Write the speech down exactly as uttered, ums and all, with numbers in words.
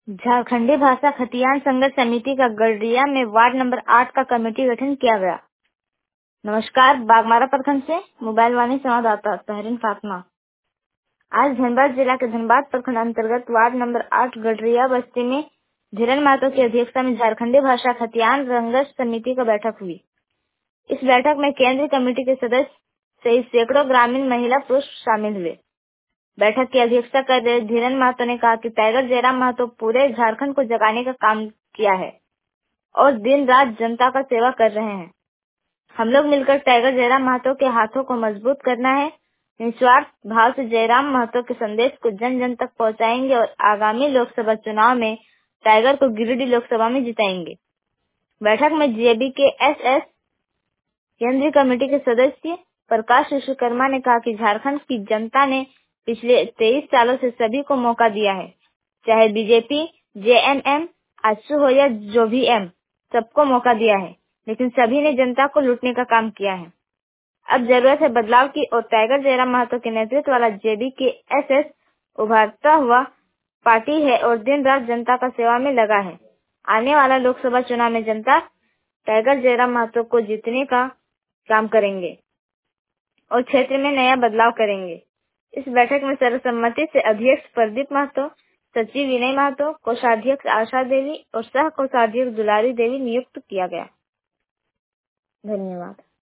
झारखंडी भाषा खतियान संघर्ष समिति का गडरिया में वार्ड नंबर आठ का कमेटी गठन किया गया। नमस्कार, बागमारा प्रखंड से मोबाइल वाणी संवाददाता तहरीन फातिमा। आज धनबाद जिला के धनबाद प्रखंड अंतर्गत वार्ड नंबर आठ गडरिया बस्ती में धीरन महतो की अध्यक्षता में झारखंडी भाषा खतियान संघर्ष समिति का बैठक हुई। इस बैठक में केंद्रीय कमेटी के सदस्य सहित सैकड़ों ग्रामीण महिला पुरुष शामिल हुए। बैठक की अध्यक्षता कर रहे धीरन महतो ने कहा कि टाइगर जयराम महतो पूरे झारखंड को जगाने का काम किया है और दिन रात जनता का सेवा कर रहे हैं। हम लोग मिलकर टाइगर जयराम महतो के हाथों को मजबूत करना है। निस्वार्थ भाव से जयराम महतो के संदेश को जन जन तक पहुंचाएंगे और आगामी लोकसभा चुनाव में टाइगर को गिरिडीह लोकसभा में जिताएंगे। बैठक में जेबी के एस एस केंद्रीय कमेटी के सदस्य प्रकाश विश्वकर्मा ने कहा कि झारखंड की जनता ने पिछले तेईस सालों से सभी को मौका दिया है, चाहे बीजेपी, जेएमएम, आजसू हो या जो भी एम, सबको मौका दिया है, लेकिन सभी ने जनता को लूटने का काम किया है। अब जरूरत है बदलाव की और टाइगर जयराम महतो के नेतृत्व वाला जेबी के एस एस उभरता हुआ पार्टी है और दिन रात जनता का सेवा में लगा है। आने वाला लोकसभा चुनाव में जनता टाइगर जयराम महतो को जीतने का काम करेंगे और क्षेत्र में नया बदलाव करेंगे। इस बैठक में सर्वसम्मति से अध्यक्ष प्रदीप महतो, सचिव विनय महतो, कोषाध्यक्ष आशा देवी और सह कोषाध्यक्ष दुलारी देवी नियुक्त किया गया। धन्यवाद।